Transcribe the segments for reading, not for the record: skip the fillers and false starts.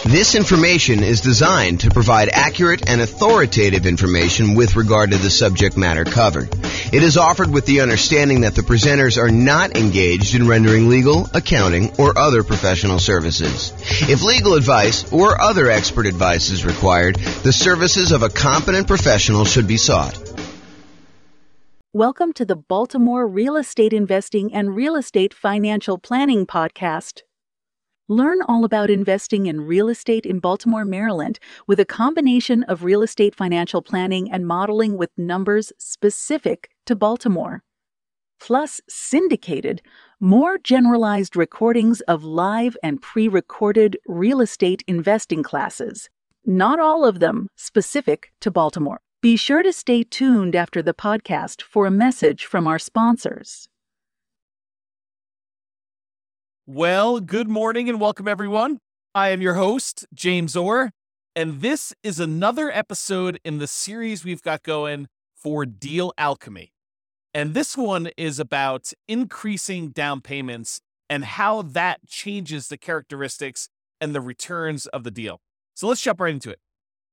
This information is designed to provide accurate and authoritative information with regard to the subject matter covered. It is offered with the understanding that the presenters are not engaged in rendering legal, accounting, or other professional services. If legal advice or other expert advice is required, the services of a competent professional should be sought. Welcome to the Baltimore Real Estate Investing and Real Estate Financial Planning Podcast. Learn all about investing in real estate in Baltimore, Maryland, with a combination of real estate financial planning and modeling with numbers specific to Baltimore. Plus, syndicated, more generalized recordings of live and pre-recorded real estate investing classes, not all of them specific to Baltimore. Be sure to stay tuned after the podcast for a message from our sponsors. Well, good morning and welcome, everyone. I am your host, James Orr, and this is another episode in the series we've got going for Deal Alchemy. And this one is about increasing down payments and how that changes the characteristics and the returns of the deal. So let's jump right into it.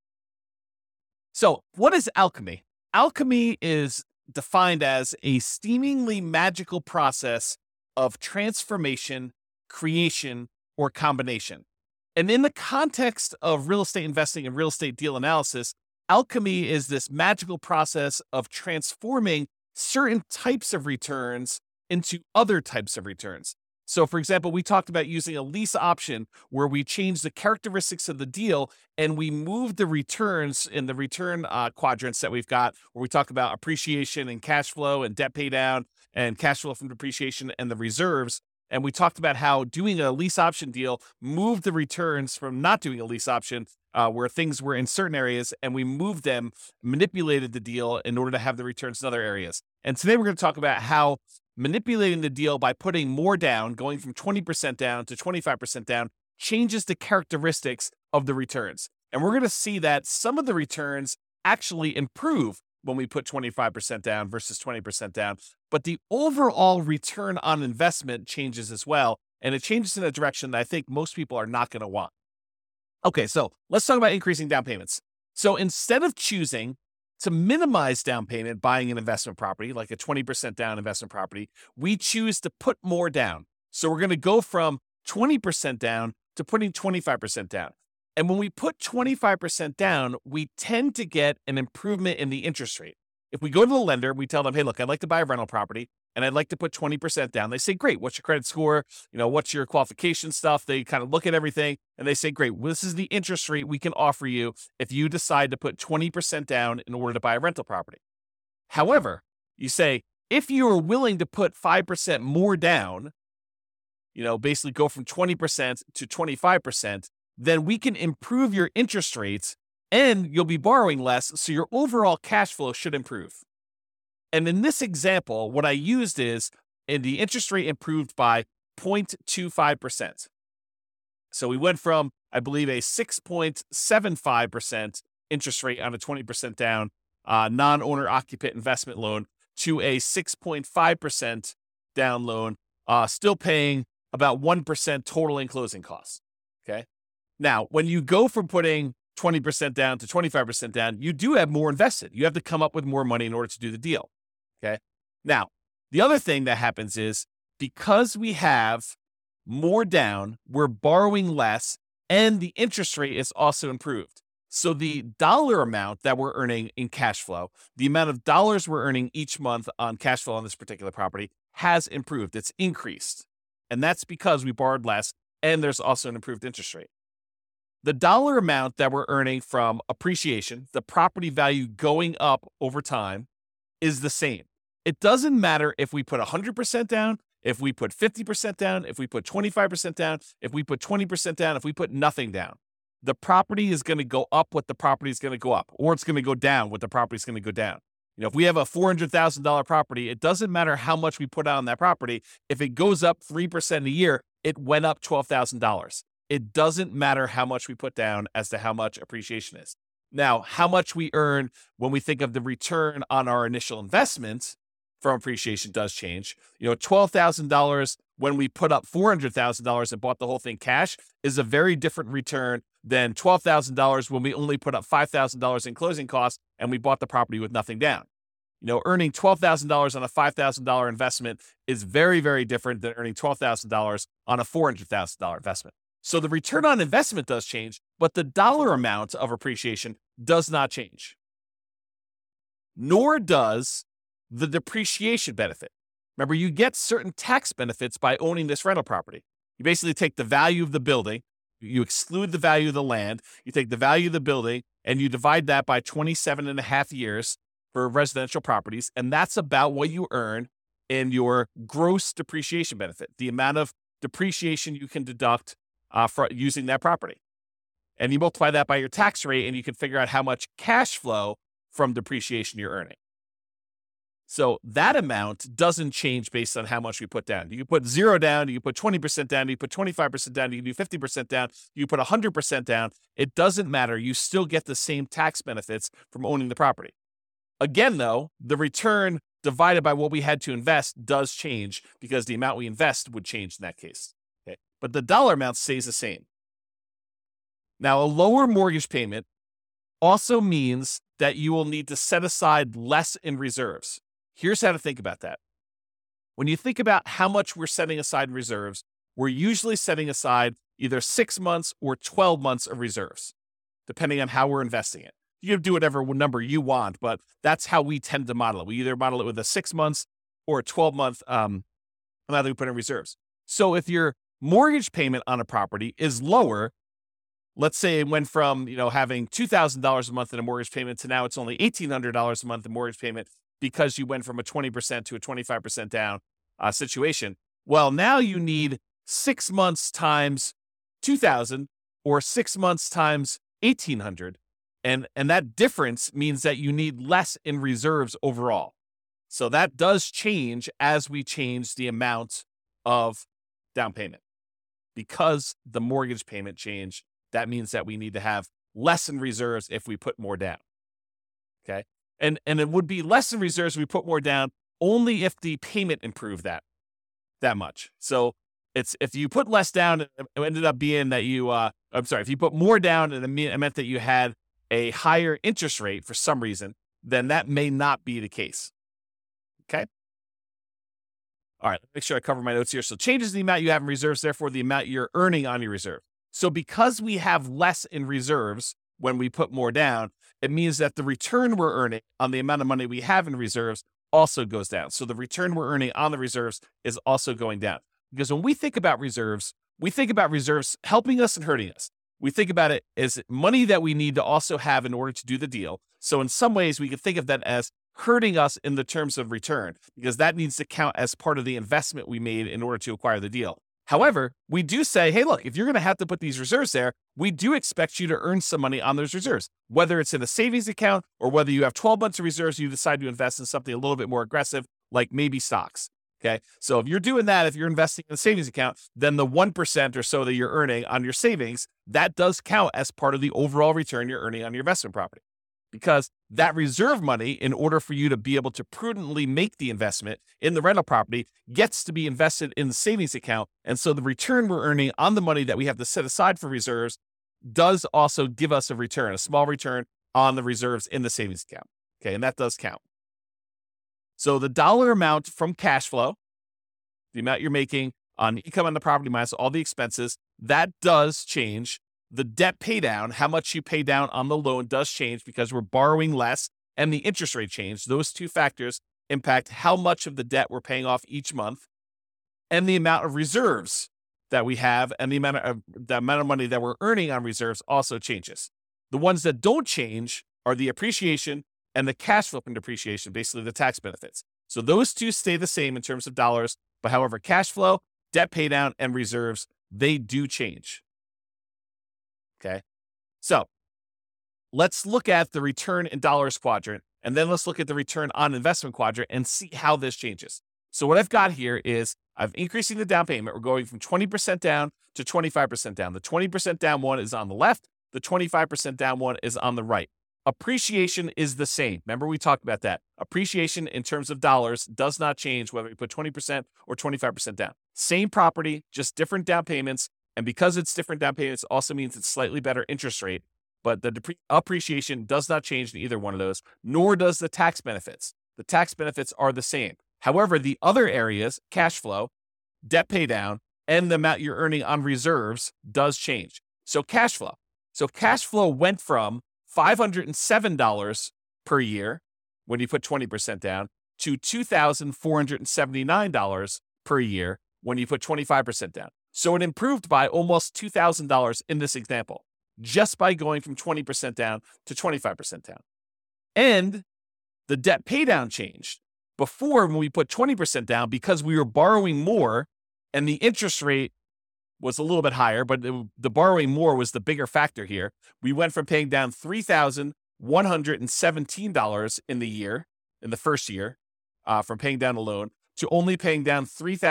So what is alchemy? Alchemy is defined as a seemingly magical process of transformation, creation, or combination. And in the context of real estate investing and real estate deal analysis, alchemy is this magical process of transforming certain types of returns into other types of returns. So, for example, we talked about using a lease option where we change the characteristics of the deal and we move the returns in the return quadrants that we've got, where we talk about appreciation and cash flow and debt pay down and cash flow from depreciation and the reserves. And we talked about how doing a lease option deal moved the returns from not doing a lease option where things were in certain areas, and we moved them, manipulated the deal in order to have the returns in other areas. And today we're going to talk about how manipulating the deal by putting more down, going from 20% down to 25% down, changes the characteristics of the returns. And we're going to see that some of the returns actually improve when we put 25% down versus 20% down. But the overall return on investment changes as well. And it changes in a direction that I think most people are not going to want. Okay, so let's talk about increasing down payments. So instead of choosing to minimize down payment buying an investment property, like a 20% down investment property, we choose to put more down. So we're going to go from 20% down to putting 25% down. And when we put 25% down, we tend to get an improvement in the interest rate. If we go to the lender, we tell them, hey, look, I'd like to buy a rental property and I'd like to put 20% down. They say, great, what's your credit score? What's your qualification stuff? They kind of look at everything and they say, great, well, this is the interest rate we can offer you if you decide to put 20% down in order to buy a rental property. However, you say, if you are willing to put 5% more down, basically go from 20% to 25%, then we can improve your interest rates and you'll be borrowing less, so your overall cash flow should improve. And in this example, what I used is, the interest rate improved by 0.25%. So we went from, I believe, a 6.75% interest rate on a 20% down non-owner occupant investment loan to a 6.5% down loan, still paying about 1% total in closing costs. Okay. Now, when you go from putting 20% down to 25% down, you do have more invested. You have to come up with more money in order to do the deal. Okay. Now, the other thing that happens is because we have more down, we're borrowing less and the interest rate is also improved. So the dollar amount that we're earning in cash flow, the amount of dollars we're earning each month on cash flow on this particular property has improved. It's increased. And that's because we borrowed less and there's also an improved interest rate. The dollar amount that we're earning from appreciation, the property value going up over time, is the same. It doesn't matter if we put 100% down, if we put 50% down, if we put 25% down, if we put 20% down, if we put nothing down. The property is going to go up what the property is going to go up, or it's going to go down what the property is going to go down. If we have a $400,000 property, it doesn't matter how much we put out on that property. If it goes up 3% a year, it went up $12,000. It doesn't matter how much we put down as to how much appreciation is. Now, how much we earn when we think of the return on our initial investment from appreciation does change. $12,000 when we put up $400,000 and bought the whole thing cash is a very different return than $12,000 when we only put up $5,000 in closing costs and we bought the property with nothing down. Earning $12,000 on a $5,000 investment is very, very different than earning $12,000 on a $400,000 investment. So the return on investment does change, but the dollar amount of appreciation does not change. Nor does the depreciation benefit. Remember, you get certain tax benefits by owning this rental property. You basically take the value of the building, you exclude the value of the land, you take the value of the building, and you divide that by 27 and a half years for residential properties, and that's about what you earn in your gross depreciation benefit, the amount of depreciation you can deduct for using that property. And you multiply that by your tax rate, and you can figure out how much cash flow from depreciation you're earning. So that amount doesn't change based on how much we put down. You can put 0 down, you can put 20% down, you can put 25% down, you can do 50% down, you can put 100% down. It doesn't matter. You still get the same tax benefits from owning the property. Again, though, the return divided by what we had to invest does change because the amount we invest would change in that case. Okay? But the dollar amount stays the same. Now, a lower mortgage payment also means that you will need to set aside less in reserves. Here's how to think about that. When you think about how much we're setting aside in reserves, we're usually setting aside either 6 months or 12 months of reserves, depending on how we're investing it. You can do whatever number you want, but that's how we tend to model it. We either model it with a 6 months or a 12-month amount that we put in reserves. So if your mortgage payment on a property is lower, let's say it went from having $2,000 a month in a mortgage payment to now it's only $1,800 a month in mortgage payment because you went from a 20% to a 25% down situation. Well, now you need 6 months times 2,000 or 6 months times 1,800. And that difference means that you need less in reserves overall. So that does change as we change the amount of down payment. Because the mortgage payment changed, that means that we need to have less in reserves if we put more down. Okay? And it would be less in reserves if we put more down only if the payment improved that much. So it's if you put less down, it ended up being that if you put more down and it meant that you had a higher interest rate for some reason, then that may not be the case. Okay? All right, make sure I cover my notes here. So changes the amount you have in reserves, therefore the amount you're earning on your reserve. So because we have less in reserves when we put more down, it means that the return we're earning on the amount of money we have in reserves also goes down. So the return we're earning on the reserves is also going down. Because when we think about reserves helping us and hurting us. We think about it as money that we need to also have in order to do the deal. So in some ways, we can think of that as hurting us in the terms of return, because that needs to count as part of the investment we made in order to acquire the deal. However, we do say, hey, look, if you're going to have to put these reserves there, we do expect you to earn some money on those reserves, whether it's in a savings account or whether you have 12 months of reserves, you decide to invest in something a little bit more aggressive, like maybe stocks. Okay. So if you're doing that, if you're investing in a savings account, then the 1% or so that you're earning on your savings, that does count as part of the overall return you're earning on your investment property. Because that reserve money, in order for you to be able to prudently make the investment in the rental property, gets to be invested in the savings account. And so the return we're earning on the money that we have to set aside for reserves does also give us a return, a small return on the reserves in the savings account. Okay. And that does count. So the dollar amount from cash flow, the amount you're making on income on the property minus all the expenses, that does change. The debt pay down, how much you pay down on the loan, does change because we're borrowing less, and the interest rate change. Those two factors impact how much of the debt we're paying off each month, and the amount of reserves that we have, and the amount of money that we're earning on reserves also changes. The ones that don't change are the appreciation and the cash flow from depreciation, basically the tax benefits. So those two stay the same in terms of dollars, but however, cash flow, debt pay down, and reserves, they do change. Okay. So let's look at the return in dollars quadrant, and then let's look at the return on investment quadrant and see how this changes. So what I've got here is I'm increasing the down payment. We're going from 20% down to 25% down. The 20% down one is on the left. The 25% down one is on the right. Appreciation is the same. Remember, we talked about that. Appreciation in terms of dollars does not change whether we put 20% or 25% down. Same property, just different down payments, And because it's different down payments, also means it's slightly better interest rate, but the appreciation does not change in either one of those, nor does the tax benefits. The tax benefits are the same. However, the other areas, cash flow, debt pay down, and the amount you're earning on reserves does change. So cash flow. So cash flow went from $507 per year when you put 20% down to $2,479 per year when you put 25% down. So it improved by almost $2,000 in this example, just by going from 20% down to 25% down. And the debt pay down changed. Before, when we put 20% down, because we were borrowing more and the interest rate was a little bit higher, but the borrowing more was the bigger factor here. We went from paying down $3,117 in the first year, from paying down a loan, to only paying down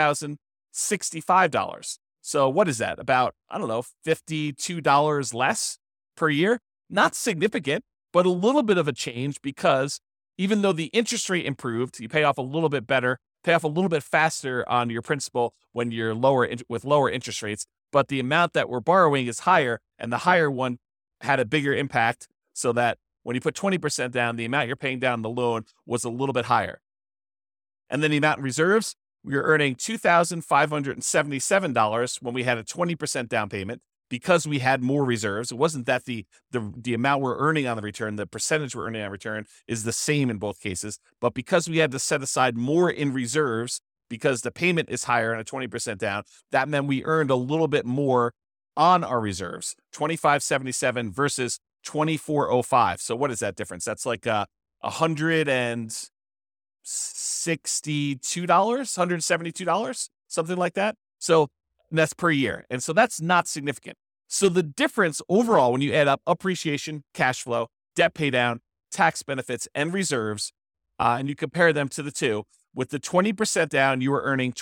$3,065. So what is that? About, $52 less per year? Not significant, but a little bit of a change, because even though the interest rate improved, you pay off a little bit better, pay off a little bit faster on your principal when you're with lower interest rates, but the amount that we're borrowing is higher, and the higher one had a bigger impact, so that when you put 20% down, the amount you're paying down the loan was a little bit higher. And then the amount in reserves, we were earning $2,577 when we had a 20% down payment, because we had more reserves. It wasn't that the amount we're earning on the return, the percentage we're earning on return is the same in both cases, but because we had to set aside more in reserves because the payment is higher on a 20% down, that meant we earned a little bit more on our reserves, $2,577 versus $2,405. So what is that difference? That's like $162, $172, something like that. So that's per year. And so that's not significant. So the difference overall, when you add up appreciation, cash flow, debt pay down, tax benefits, and reserves, and you compare them to the two, with the 20% down, you were earning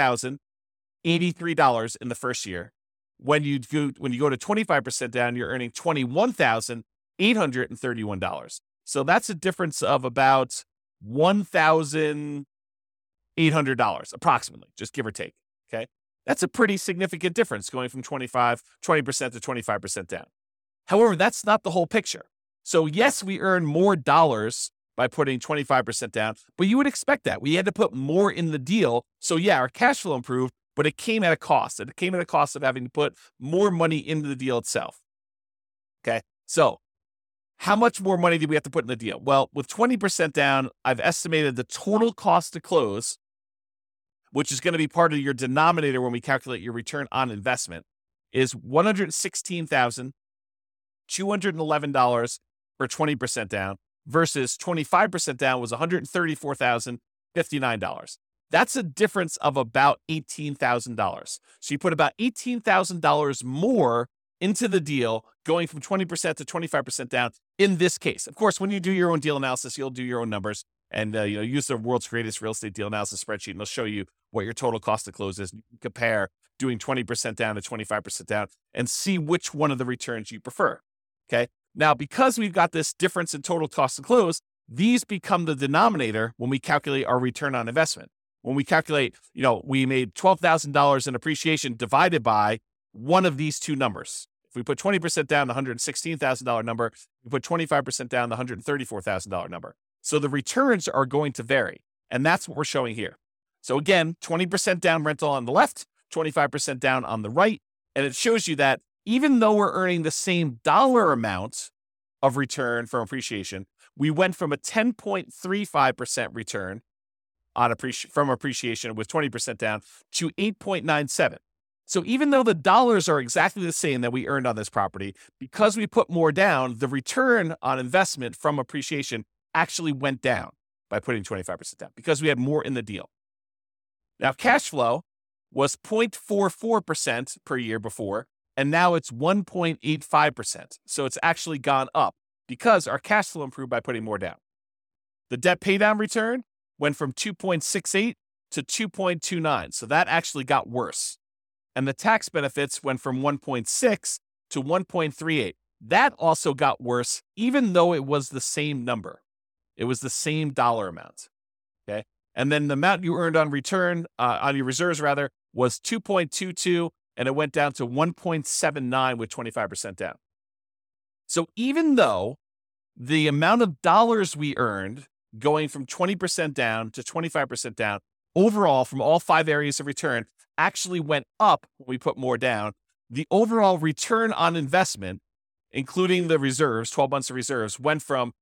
$20,083 in the first year. When you go to 25% down, you're earning $21,831. So that's a difference of about $1,800 approximately, just give or take. Okay. That's a pretty significant difference, going from 20% to 25% down. However, that's not the whole picture. So yes, we earn more dollars by putting 25% down, but you would expect that. We had to put more in the deal. So yeah, our cash flow improved, but it came at a cost. It came at a cost of having to put more money into the deal itself. Okay. So how much more money did we have to put in the deal? Well, with 20% down, I've estimated the total cost to close, which is going to be part of your denominator when we calculate your return on investment, is $116,211 for 20% down, versus 25% down was $134,059. That's a difference of about $18,000. So you put about $18,000 more into the deal, going from 20% to 25% down in this case. Of course, when you do your own deal analysis, you'll do your own numbers and use the world's greatest real estate deal analysis spreadsheet, and they'll show you what your total cost to close is. You can compare doing 20% down to 25% down and see which one of the returns you prefer. Okay. Now, because we've got this difference in total cost to close, these become the denominator when we calculate our return on investment. When we calculate, we made $12,000 in appreciation divided by one of these two numbers. If we put 20% down, the $116,000 number, we put 25% down, the $134,000 number. So the returns are going to vary. And that's what we're showing here. So again, 20% down rental on the left, 25% down on the right. And it shows you that even though we're earning the same dollar amount of return from appreciation, we went from a 10.35% return from appreciation with 20% down to 8.97. So even though the dollars are exactly the same that we earned on this property, because we put more down, the return on investment from appreciation actually went down by putting 25% down because we had more in the deal. Now, cash flow was 0.44% per year before, and now it's 1.85%. So it's actually gone up because our cash flow improved by putting more down. The debt paydown return went from 2.68 to 2.29. So that actually got worse. And the tax benefits went from 1.6 to 1.38. That also got worse, even though it was the same number. It was the same dollar amount. Okay. And then the amount you earned on return, on your reserves rather, was 2.22 and it went down to 1.79 with 25% down. So even though the amount of dollars we earned going from 20% down to 25% down, overall from all 5 areas of return actually went up when we put more down, the overall return on investment, including the reserves, 12 months of reserves, went from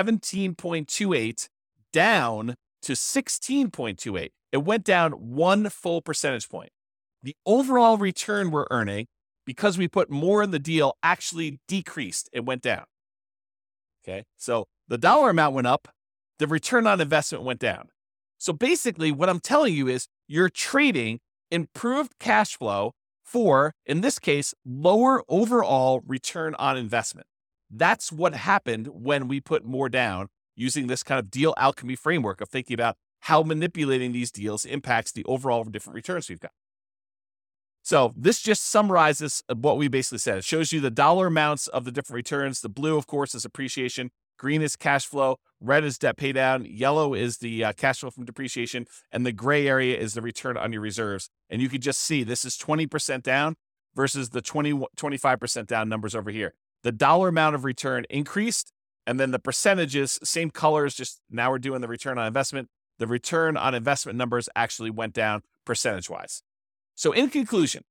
17.28 down to 16.28. It went down 1 full percentage point. The overall return we're earning, because we put more in the deal, actually decreased. It went down. Okay, so the dollar amount went up, the return on investment went down. So basically, what I'm telling you is you're trading improved cash flow for, in this case, lower overall return on investment. That's what happened when we put more down using this kind of deal alchemy framework of thinking about how manipulating these deals impacts the overall different returns we've got. So this just summarizes what we basically said. It shows you the dollar amounts of the different returns. The blue, of course, is appreciation. Green is cash flow. Red is debt pay down. Yellow is the cash flow from depreciation. And the gray area is the return on your reserves. And you can just see this is 20% down versus the 25% down numbers over here. The dollar amount of return increased. And then the percentages, same colors, just now we're doing the return on investment. The return on investment numbers actually went down percentage-wise. So in conclusion,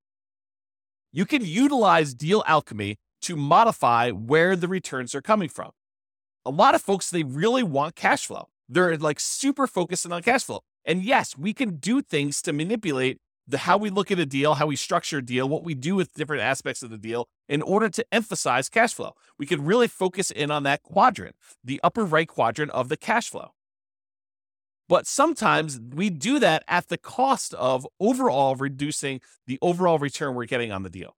you can utilize deal alchemy to modify where the returns are coming from. A lot of folks, they really want cash flow. They're like super focused on cash flow. And yes, we can do things to manipulate how we look at a deal, how we structure a deal, what we do with different aspects of the deal in order to emphasize cash flow. We can really focus in on that quadrant, the upper right quadrant of the cash flow. But sometimes we do that at the cost of overall reducing the overall return we're getting on the deal.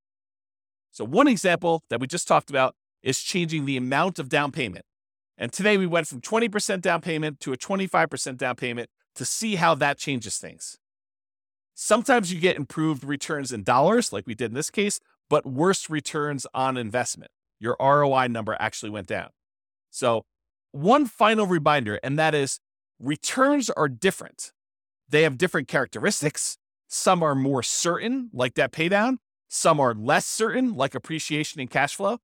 So one example that we just talked about is changing the amount of down payment. And today we went from 20% down payment to a 25% down payment to see how that changes things. Sometimes you get improved returns in dollars, like we did in this case, but worse returns on investment. Your ROI number actually went down. So one final reminder, and that is returns are different. They have different characteristics. Some are more certain, like debt paydown. Some are less certain, like appreciation and cash flow.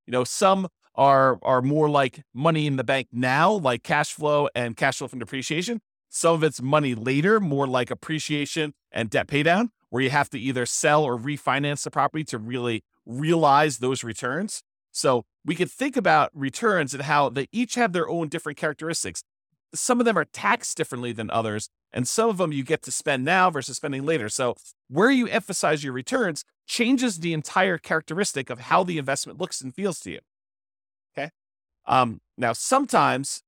Some are more like money in the bank now, like cash flow and cash flow from depreciation. Some of it's money later, more like appreciation and debt paydown, where you have to either sell or refinance the property to really realize those returns. So we could think about returns and how they each have their own different characteristics. Some of them are taxed differently than others, and some of them you get to spend now versus spending later. So where you emphasize your returns changes the entire characteristic of how the investment looks and feels to you. Okay. Now, sometimes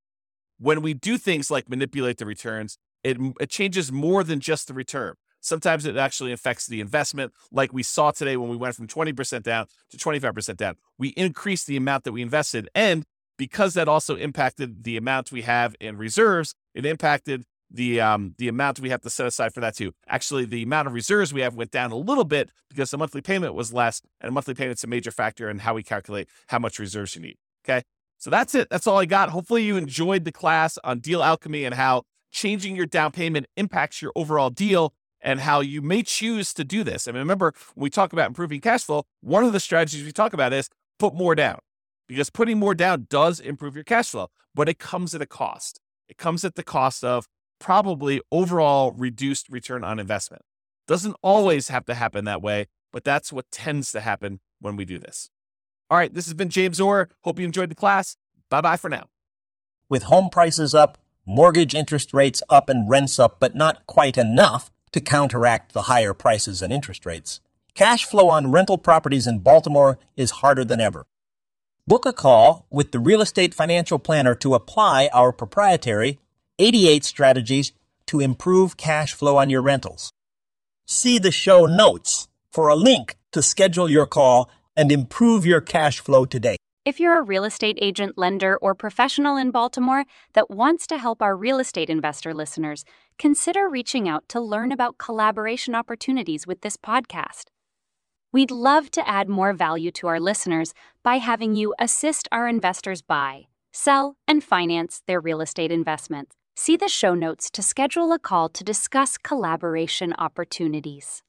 when we do things like manipulate the returns, it changes more than just the return. Sometimes it actually affects the investment, like we saw today when we went from 20% down to 25% down. We increased the amount that we invested, and because that also impacted the amount we have in reserves, it impacted the amount we have to set aside for that too. Actually, the amount of reserves we have went down a little bit because the monthly payment was less, and monthly payment's a major factor in how we calculate how much reserves you need. Okay, so that's it. That's all I got. Hopefully you enjoyed the class on deal alchemy and how changing your down payment impacts your overall deal and how you may choose to do this. And remember, when we talk about improving cash flow, one of the strategies we talk about is put more down, because putting more down does improve your cash flow, but it comes at a cost. It comes at the cost of probably overall reduced return on investment. Doesn't always have to happen that way, but that's what tends to happen when we do this. All right, this has been James Orr. Hope you enjoyed the class. Bye-bye for now. With home prices up, mortgage interest rates up, and rents up, but not quite enough to counteract the higher prices and interest rates, cash flow on rental properties in Baltimore is harder than ever. Book a call with the Real Estate Financial Planner to apply our proprietary 88 strategies to improve cash flow on your rentals. See the show notes for a link to schedule your call and improve your cash flow today. If you're a real estate agent, lender, or professional in Baltimore that wants to help our real estate investor listeners, consider reaching out to learn about collaboration opportunities with this podcast. We'd love to add more value to our listeners by having you assist our investors buy, sell, and finance their real estate investments. See the show notes to schedule a call to discuss collaboration opportunities.